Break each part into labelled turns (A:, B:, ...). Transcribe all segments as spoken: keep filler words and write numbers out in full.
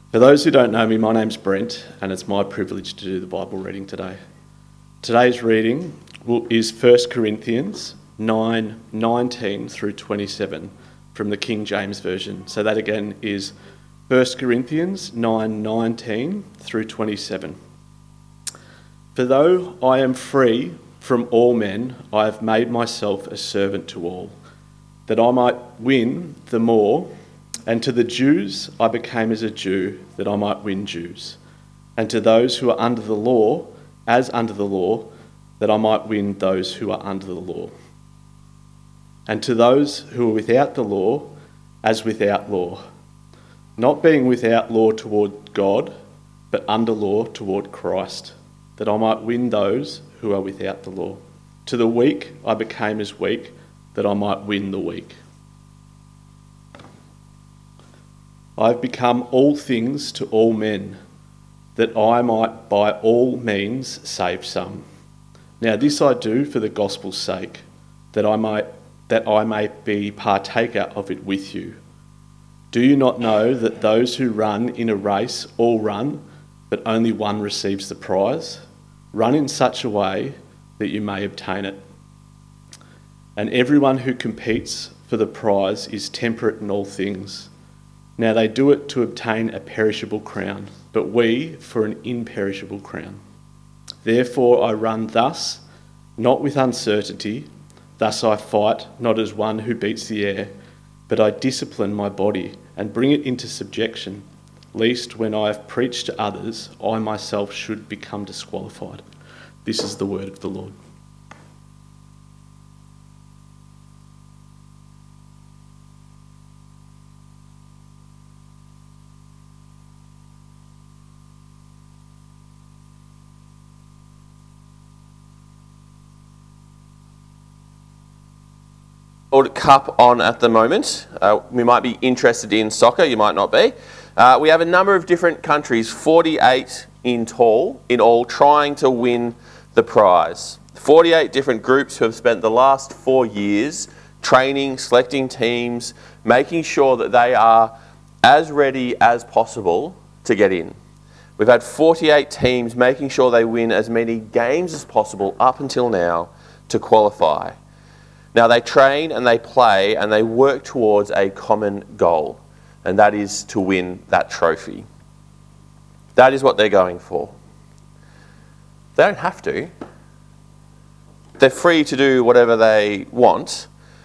A: For those who don't know me, my name's Brent, and it's my privilege to do the Bible reading today. Today's reading will, is First Corinthians nine nineteen through twenty-seven from the King James Version. So that again is First Corinthians nine nineteen through twenty-seven. For though I am free from all men, I have made myself a servant to all, that I might win the more. And to the Jews I became as a Jew, that I might win Jews. And to those who are under the law, as under the law, that I might win those who are under the law. And to those who are without the law, as without law, not being without law toward God, but under law toward Christ, that I might win those who are without the law. To the weak I became as weak, that I might win the weak. I have become all things to all men, that I might by all means save some. Now this I do for the gospel's sake, that I might that I may be partaker of it with you. Do you not know that those who run in a race all run, but only one receives the prize? Run in such a way that you may obtain it. And everyone who competes for the prize is temperate in all things. Now they do it to obtain a perishable crown, but we for an imperishable crown. Therefore I run thus, not with uncertainty. Thus I fight, not as one who beats the air, but I discipline my body and bring it into subjection, lest when I have preached to others, I myself should become disqualified. This is the word of the Lord.
B: World Cup on at the moment. Uh, we might be interested in soccer, you might not be. Uh, we have a number of different countries, forty-eight in all, in all, trying to win the prize. forty-eight different groups who have spent the last four years training, selecting teams, making sure that they are as ready as possible to get in. We've had forty-eight teams making sure they win as many games as possible up until now to qualify. Now they train and they play and they work towards a common goal, and that is to win that trophy. That is what they're going for. They don't have to. They're free to do whatever they want.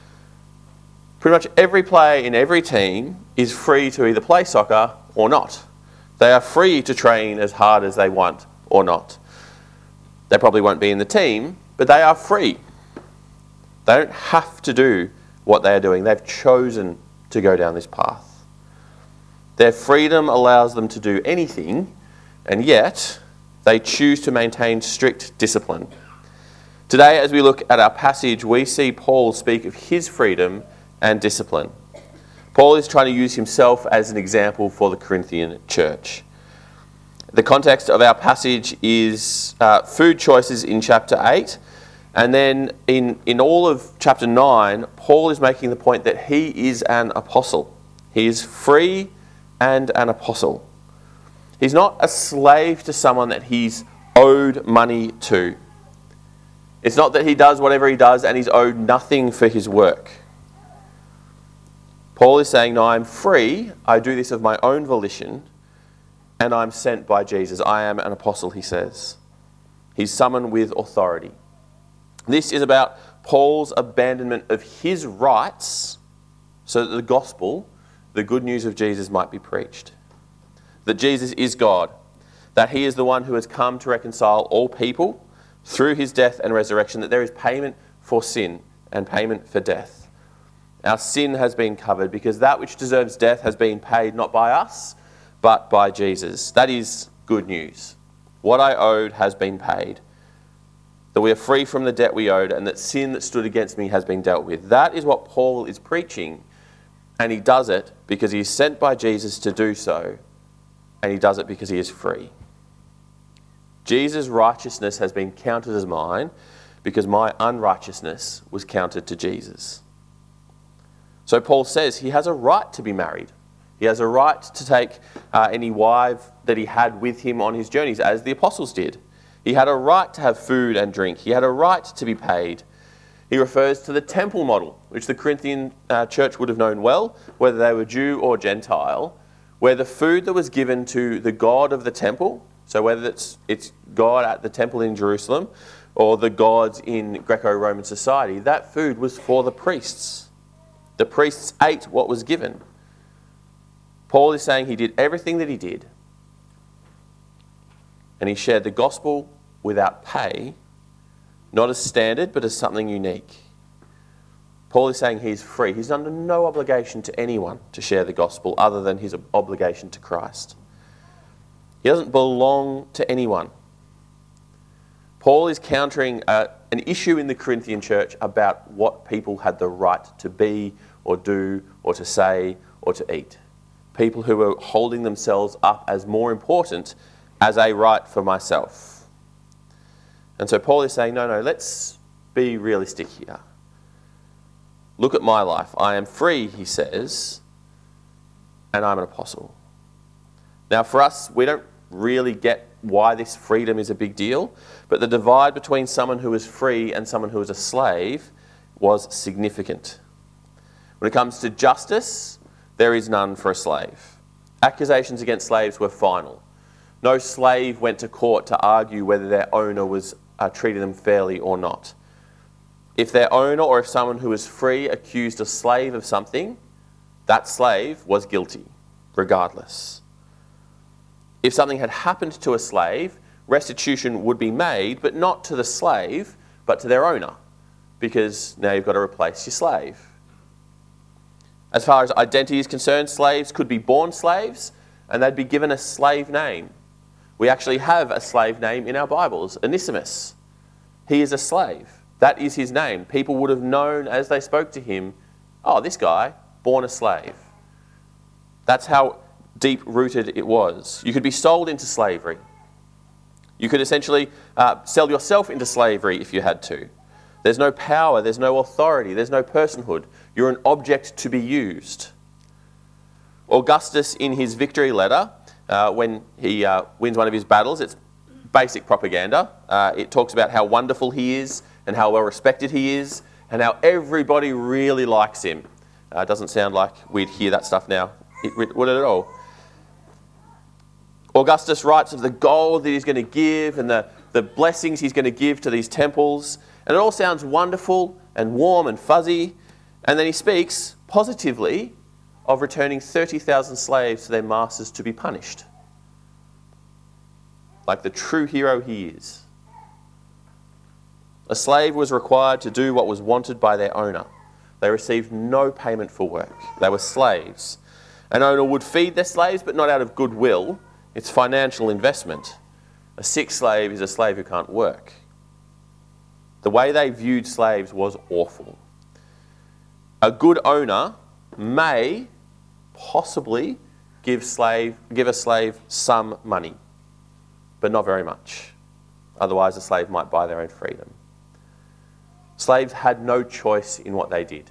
B: Pretty much every player in every team is free to either play soccer or not. They are free to train as hard as they want or not. They probably won't be in the team, but they are free. They don't have to do what they are doing. They've chosen to go down this path. Their freedom allows them to do anything, and yet they choose to maintain strict discipline. Today, as we look at our passage, we see Paul speak of his freedom and discipline. Paul is trying to use himself as an example for the Corinthian church. The context of our passage is uh, food choices in chapter eight. And then in, in all of chapter nine, Paul is making the point that he is an apostle. He is free and an apostle. He's not a slave to someone that he's owed money to. It's not that he does whatever he does and he's owed nothing for his work. Paul is saying, no, I'm free, I do this of my own volition, and I'm sent by Jesus. I am an apostle, he says. He's someone with authority. This is about Paul's abandonment of his rights so that the gospel, the good news of Jesus, might be preached. That Jesus is God, that he is the one who has come to reconcile all people through his death and resurrection, that there is payment for sin and payment for death. Our sin has been covered because that which deserves death has been paid not by us, but by Jesus. That is good news. What I owed has been paid. That we are free from the debt we owed, and that sin that stood against me has been dealt with. That is what Paul is preaching, and he does it because he is sent by Jesus to do so, and he does it because he is free. Jesus' righteousness has been counted as mine because my unrighteousness was counted to Jesus. So Paul says he has a right to be married. He has a right to take uh, any wife that he had with him on his journeys, as the apostles did. He had a right to have food and drink. He had a right to be paid. He refers to the temple model, which the Corinthian uh, church would have known well, whether they were Jew or Gentile, where the food that was given to the god of the temple, so whether it's, it's God at the temple in Jerusalem or the gods in Greco-Roman society, that food was for the priests. The priests ate what was given. Paul is saying he did everything that he did, and he shared the gospel without pay, not as standard, but as something unique. Paul is saying he's free. He's under no obligation to anyone to share the gospel other than his obligation to Christ. He doesn't belong to anyone. Paul is countering uh, an issue in the Corinthian church about what people had the right to be or do or to say or to eat. People who were holding themselves up as more important as a right for myself. And so Paul is saying, no, no, let's be realistic here. Look at my life. I am free, he says, and I'm an apostle. Now for us, we don't really get why this freedom is a big deal, but the divide between someone who is free and someone who is a slave was significant. When it comes to justice, there is none for a slave. Accusations against slaves were final. No slave went to court to argue whether their owner was uh, treated them fairly or not. If their owner or if someone who was free accused a slave of something, that slave was guilty, regardless. If something had happened to a slave, restitution would be made, but not to the slave, but to their owner, because now you've got to replace your slave. As far as identity is concerned, slaves could be born slaves, and they'd be given a slave name. We actually have a slave name in our Bibles, Onesimus. He is a slave. That is his name. People would have known as they spoke to him, oh, this guy, born a slave. That's how deep-rooted it was. You could be sold into slavery. You could essentially uh, sell yourself into slavery if you had to. There's no power, there's no authority, there's no personhood. You're an object to be used. Augustus, in his victory letter, uh, when he uh, wins one of his battles, it's basic propaganda. Uh, it talks about how wonderful he is and how well respected he is and how everybody really likes him. Uh, it doesn't sound like we'd hear that stuff now, it, would it at all? Augustus writes of the gold that he's going to give and the, the blessings he's going to give to these temples. And it all sounds wonderful and warm and fuzzy. And then he speaks positively of returning thirty thousand slaves to their masters to be punished. Like the true hero he is. A slave was required to do what was wanted by their owner. They received no payment for work. They were slaves. An owner would feed their slaves, but not out of goodwill. It's financial investment. A sick slave is a slave who can't work. The way they viewed slaves was awful. A good owner may possibly give slave give a slave some money, but not very much. Otherwise, the slave might buy their own freedom. Slaves had no choice in what they did.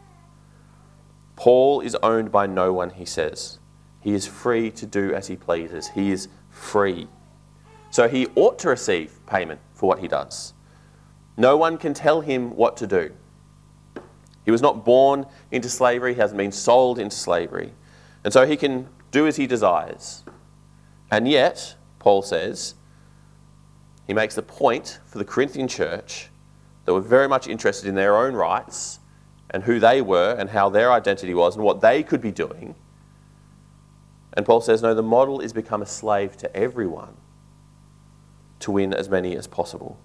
B: Paul is owned by no one, he says. He is free to do as he pleases. He is free. So he ought to receive payment for what he does. No one can tell him what to do. He was not born into slavery. He hasn't been sold into slavery. And so he can do as he desires. And yet, Paul says, he makes the point for the Corinthian church that were very much interested in their own rights and who they were and how their identity was and what they could be doing. And Paul says, no, the model is become a slave to everyone to win as many as possible.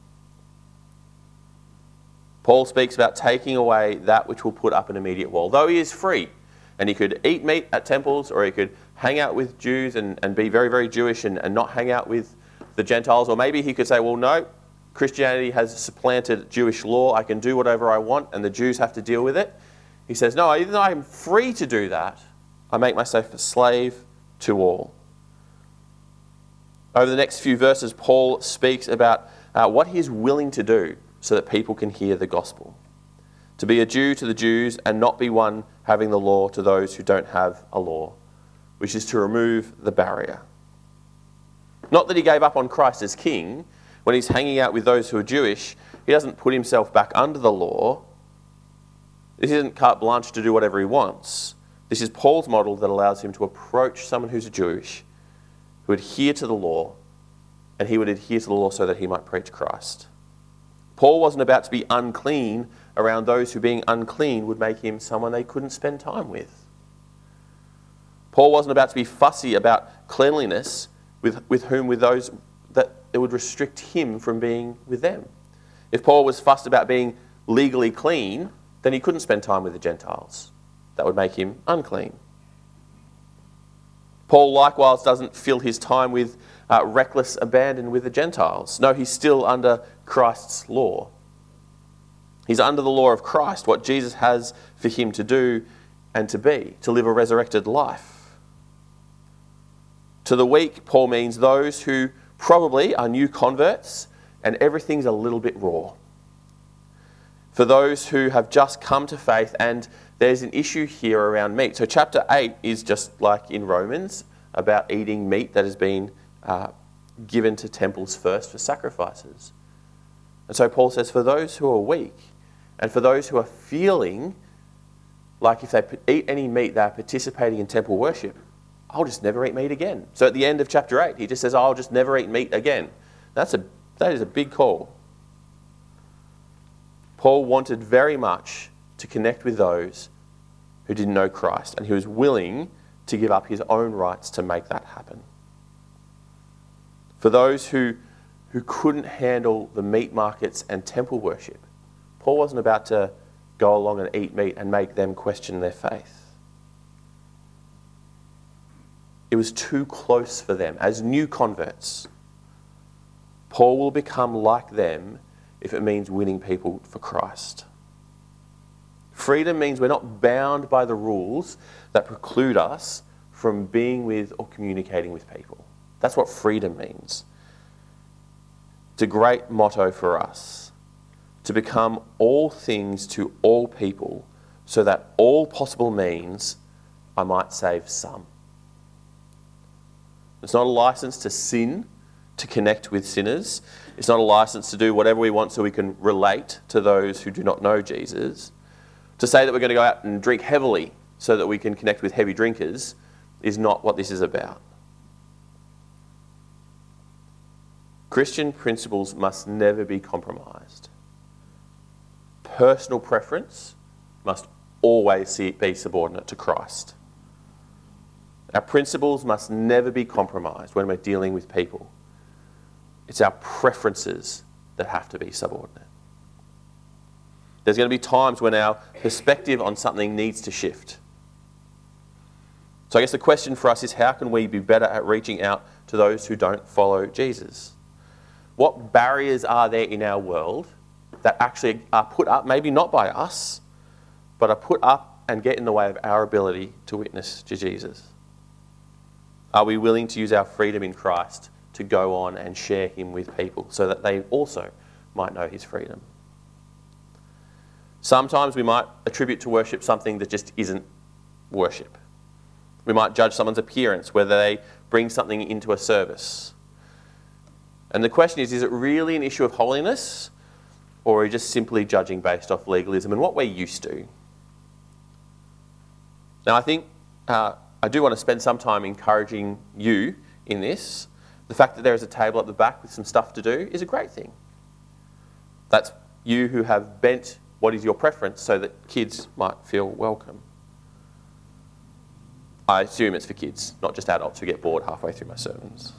B: Paul speaks about taking away that which will put up an immediate wall. Though he is free, and he could eat meat at temples, or he could hang out with Jews and, and be very, very Jewish and, and not hang out with the Gentiles, or maybe he could say, well, no, Christianity has supplanted Jewish law. I can do whatever I want, and the Jews have to deal with it. He says, no, even though I'm free to do that, I make myself a slave to all. Over the next few verses, Paul speaks about uh, what he is willing to do so that people can hear the gospel. To be a Jew to the Jews and not be one having the law to those who don't have a law. which is to remove the barrier. Not that he gave up on Christ as king. When he's hanging out with those who are Jewish, he doesn't put himself back under the law. This isn't carte blanche to do whatever he wants. This is Paul's model that allows him to approach someone who's Jewish, who would adhere to the law, and he would adhere to the law so that he might preach Christ. Paul wasn't about to be unclean around those who being unclean would make him someone they couldn't spend time with. Paul wasn't about to be fussy about cleanliness with, with whom, with those that it would restrict him from being with them. If Paul was fussed about being legally clean, then he couldn't spend time with the Gentiles. That would make him unclean. Paul likewise doesn't fill his time with uh, reckless abandon with the Gentiles. No, he's still under Christ's law. He's under the law of Christ, what Jesus has for him to do and to be, to live a resurrected life. To the weak, Paul means those who probably are new converts and everything's a little bit raw. For those who have just come to faith, and there's an issue here around meat. So chapter eight is just like in Romans about eating meat that has been uh, given to temples first for sacrifices. And so Paul says for those who are weak and for those who are feeling like if they eat any meat, they're participating in temple worship, I'll just never eat meat again. So at the end of chapter eight, he just says, I'll just never eat meat again. That's a, that is a big call. Paul wanted very much to connect with those who didn't know Christ, and he was willing to give up his own rights to make that happen. For those who, who couldn't handle the meat markets and temple worship, Paul wasn't about to go along and eat meat and make them question their faith. It was too close for them. As new converts, Paul will become like them if it means winning people for Christ. Freedom means we're not bound by the rules that preclude us from being with or communicating with people. That's what freedom means. It's a great motto for us, to become all things to all people so that all possible means I might save some. It's not a license to sin, to connect with sinners. It's not a license to do whatever we want so we can relate to those who do not know Jesus. To say that we're going to go out and drink heavily so that we can connect with heavy drinkers is not what this is about. Christian principles must never be compromised. Personal preference must always be subordinate to Christ. Our principles must never be compromised when we're dealing with people. It's our preferences that have to be subordinate. There's going to be times when our perspective on something needs to shift. So I guess the question for us is, how can we be better at reaching out to those who don't follow Jesus? What barriers are there in our world that actually are put up, maybe not by us, but are put up and get in the way of our ability to witness to Jesus? Are we willing to use our freedom in Christ to go on and share him with people so that they also might know his freedom? Sometimes we might attribute to worship something that just isn't worship. We might judge someone's appearance, whether they bring something into a service. And the question is, is it really an issue of holiness, or are we just simply judging based off legalism and what we're used to? Now, I think uh, I do want to spend some time encouraging you in this. The fact that there is a table at the back with some stuff to do is a great thing. That's you who have bent what is your preference so that kids might feel welcome. I assume it's for kids, not just adults who get bored halfway through my sermons.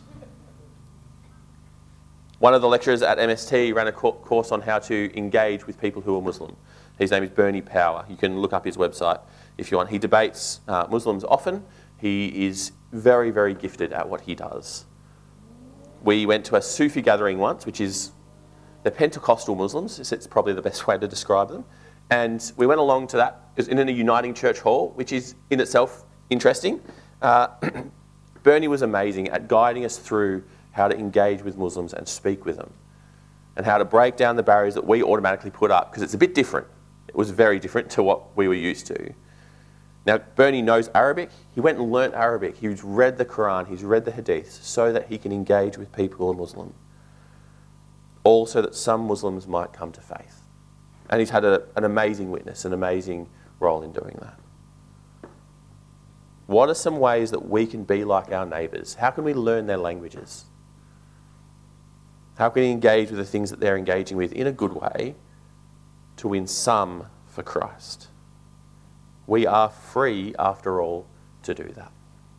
B: One of the lecturers at M S T ran a course on how to engage with people who are Muslim. His name is Bernie Power. You can look up his website if you want. He debates uh, Muslims often. He is very, very gifted at what he does. We went to a Sufi gathering once, which is the Pentecostal Muslims. It's probably the best way to describe them. And we went along to that. It was in a uniting church hall, which is in itself interesting. Uh, Bernie was amazing at guiding us through how to engage with Muslims and speak with them, and how to break down the barriers that we automatically put up, because it's a bit different. It was very different to what we were used to. Now, Bernie knows Arabic. He went and learnt Arabic. He's read the Quran. He's read the Hadiths so that he can engage with people who are Muslim. All so that some Muslims might come to faith. And he's had a, an amazing witness, an amazing role in doing that. What are some ways that we can be like our neighbours? How can we learn their languages? How can we engage with the things that they're engaging with in a good way to win some for Christ? We are free, after all, to do that.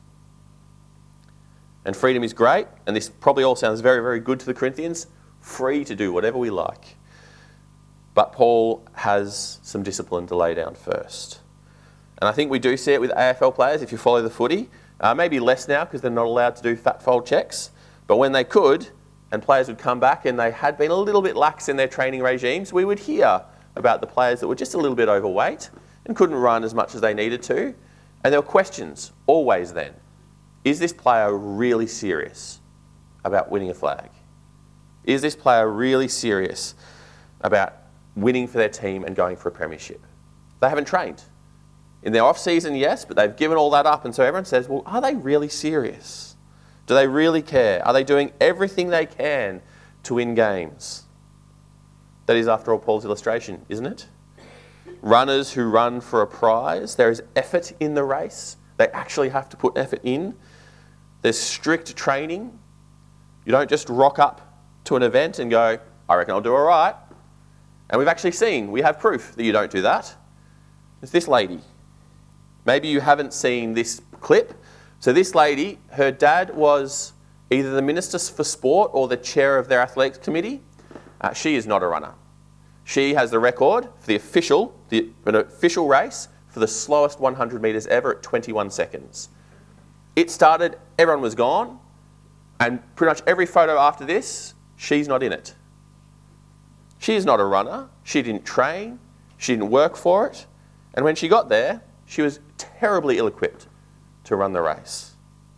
B: And freedom is great, and this probably all sounds very, very good to the Corinthians. Free to do whatever we like. But Paul has some discipline to lay down first. And I think we do see it with A F L players, if you follow the footy. Uh, maybe less now because they're not allowed to do fat fold checks. But when they could, and players would come back and they had been a little bit lax in their training regimes, we would hear about the players that were just a little bit overweight and couldn't run as much as they needed to. And there were questions, always then. Is this player really serious about winning a flag? Is this player really serious about winning for their team and going for a premiership? They haven't trained. In their off-season, yes, but they've given all that up. And so everyone says, well, are they really serious? Do they really care? Are they doing everything they can to win games? That is, after all, Paul's illustration, isn't it? Runners who run for a prize, there is effort in the race. They actually have to put effort in. There's strict training. You don't just rock up to an event and go, I reckon I'll do all right. And we've actually seen, we have proof that you don't do that. It's this lady. Maybe you haven't seen this clip. So this lady, her dad was either the Minister for Sport or the chair of their athletics committee. Uh, she is not a runner. She has the record for the official, the an official race for the slowest one hundred metres ever at twenty-one seconds. It started, everyone was gone, and pretty much every photo after this, she's not in it. She is not a runner. She didn't train. She didn't work for it. And when she got there, she was terribly ill-equipped to run the race.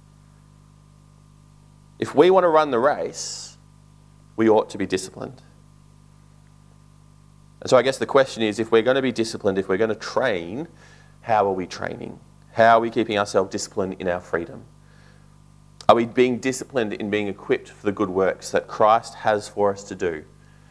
B: If we want to run the race, we ought to be disciplined. And so I guess the question is, if we're going to be disciplined, if we're going to train, how are we training? How are we keeping ourselves disciplined in our freedom? Are we being disciplined in being equipped for the good works that Christ has for us to do?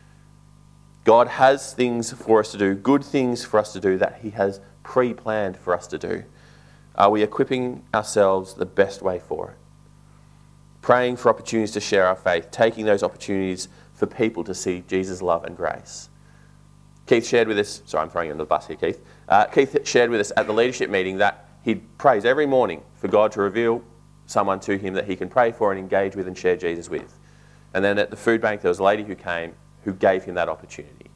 B: God has things for us to do, good things for us to do that he has pre-planned for us to do. Are we equipping ourselves the best way for it? Praying for opportunities to share our faith, taking those opportunities for people to see Jesus' love and grace. Keith shared with us, sorry I'm throwing you under the bus here Keith, uh, Keith shared with us at the leadership meeting that he prays every morning for God to reveal someone to him that he can pray for and engage with and share Jesus with. And then at the food bank there was a lady who came who gave him that opportunity.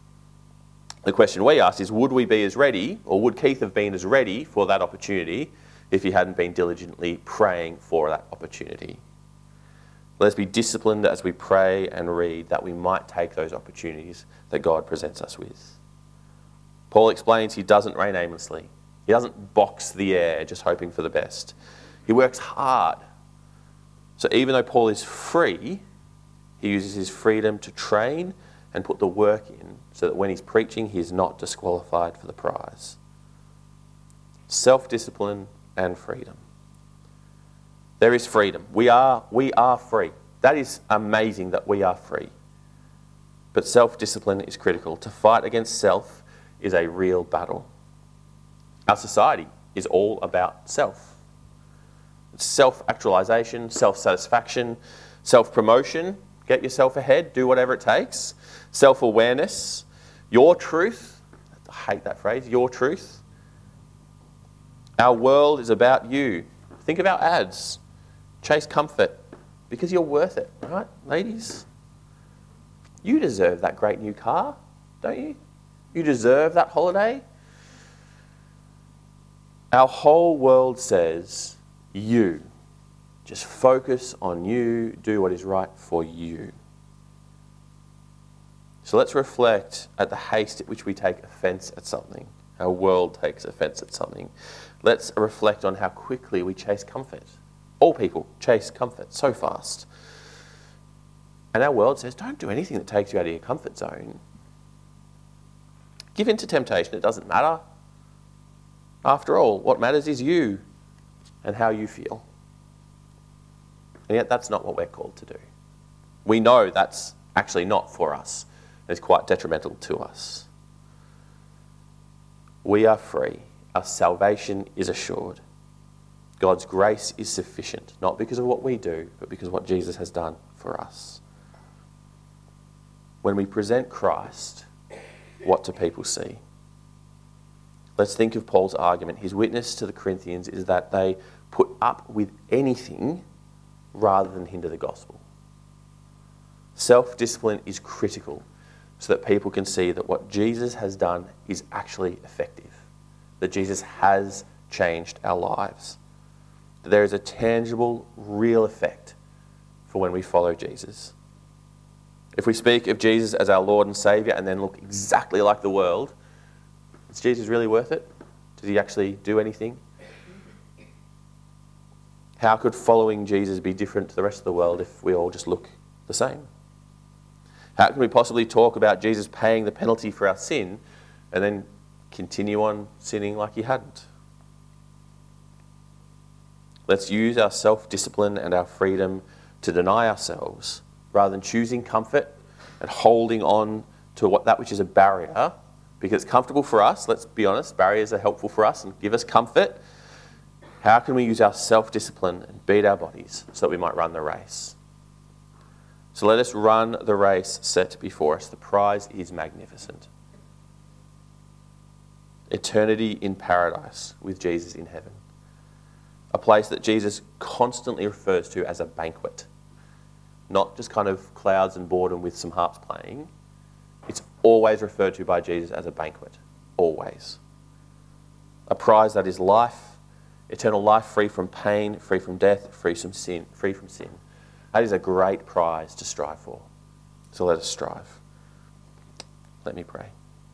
B: The question we asked is, would we be as ready, or would Keith have been as ready for that opportunity if he hadn't been diligently praying for that opportunity? Let's be disciplined as we pray and read that we might take those opportunities that God presents us with. Paul explains he doesn't reign aimlessly. He doesn't box the air just hoping for the best. He works hard. So even though Paul is free, he uses his freedom to train and put the work in so that when he's preaching, he's not disqualified for the prize. Self-discipline and freedom. There is freedom. We are, we are free. That is amazing that we are free. But self-discipline is critical. To fight against self is a real battle. Our society is all about self. It's self-actualization, self-satisfaction, self-promotion. Get yourself ahead, do whatever it takes. Self-awareness, your truth. I hate that phrase, your truth. Our world is about you. Think of our ads. Chase comfort because you're worth it, right, ladies? You deserve that great new car, don't you? You deserve that holiday. Our whole world says, you. Just focus on you, do what is right for you. So let's reflect at the haste at which we take offence at something. Our world takes offence at something. Let's reflect on how quickly we chase comfort. All people chase comfort so fast. And our world says, don't do anything that takes you out of your comfort zone. Give in to temptation, it doesn't matter. After all, what matters is you and how you feel. And yet that's not what we're called to do. We know that's actually not for us. It's quite detrimental to us. We are free. Our salvation is assured. God's grace is sufficient, not because of what we do, but because of what Jesus has done for us. When we present Christ, what do people see? Let's think of Paul's argument. His witness to the Corinthians is that they put up with anything rather than hinder the gospel. Self-discipline is critical so that people can see that what Jesus has done is actually effective, that Jesus has changed our lives, that there is a tangible, real effect for when we follow Jesus. If we speak of Jesus as our Lord and Saviour and then look exactly like the world, is Jesus really worth it? Does he actually do anything? How could following Jesus be different to the rest of the world if we all just look the same? How can we possibly talk about Jesus paying the penalty for our sin and then continue on sinning like he hadn't? Let's use our self-discipline and our freedom to deny ourselves rather than choosing comfort and holding on to what that which is a barrier because it's comfortable for us. Let's be honest, barriers are helpful for us and give us comfort. How can we use our self-discipline and beat our bodies so that we might run the race? So let us run the race set before us. The prize is magnificent. Eternity in paradise with Jesus in heaven. A place that Jesus constantly refers to as a banquet. Not just kind of clouds and boredom with some harps playing. It's always referred to by Jesus as a banquet. Always. A prize that is life, eternal life free from pain, free from death, free from sin, free from sin. That is a great prize to strive for. So let us strive. Let me pray.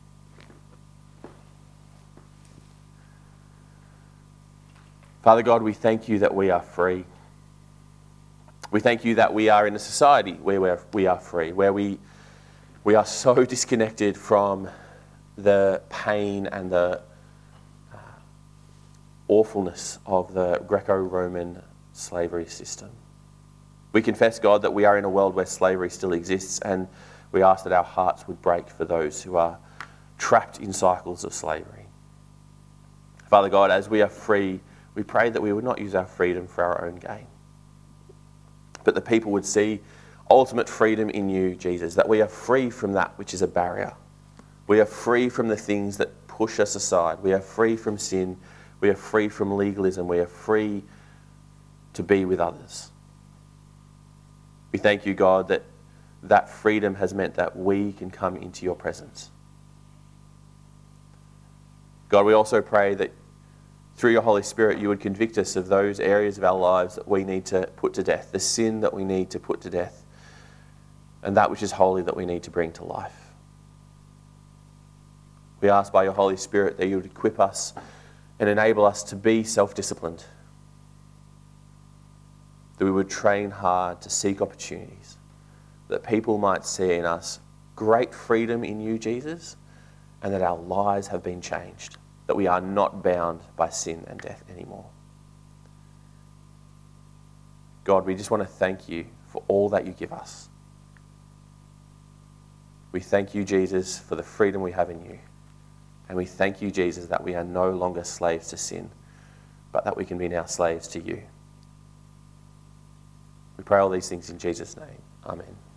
B: Father God, we thank you that we are free. We thank you that we are in a society where we are, we are free, where we, we are so disconnected from the pain and the uh, awfulness of the Greco-Roman slavery system. We confess, God, that we are in a world where slavery still exists, and we ask that our hearts would break for those who are trapped in cycles of slavery. Father God, as we are free, we pray that we would not use our freedom for our own gain, but that people would see ultimate freedom in you, Jesus, that we are free from that which is a barrier. We are free from the things that push us aside. We are free from sin. We are free from legalism. We are free to be with others. We thank you, God, that that freedom has meant that we can come into your presence. God, we also pray that through your Holy Spirit, you would convict us of those areas of our lives that we need to put to death, the sin that we need to put to death, and that which is holy that we need to bring to life. We ask by your Holy Spirit that you would equip us and enable us to be self-disciplined, that we would train hard to seek opportunities, that people might see in us great freedom in you, Jesus, and that our lives have been changed, that we are not bound by sin and death anymore. God, we just want to thank you for all that you give us. We thank you, Jesus, for the freedom we have in you. And we thank you, Jesus, that we are no longer slaves to sin, but that we can be now slaves to you. We pray all these things in Jesus' name. Amen.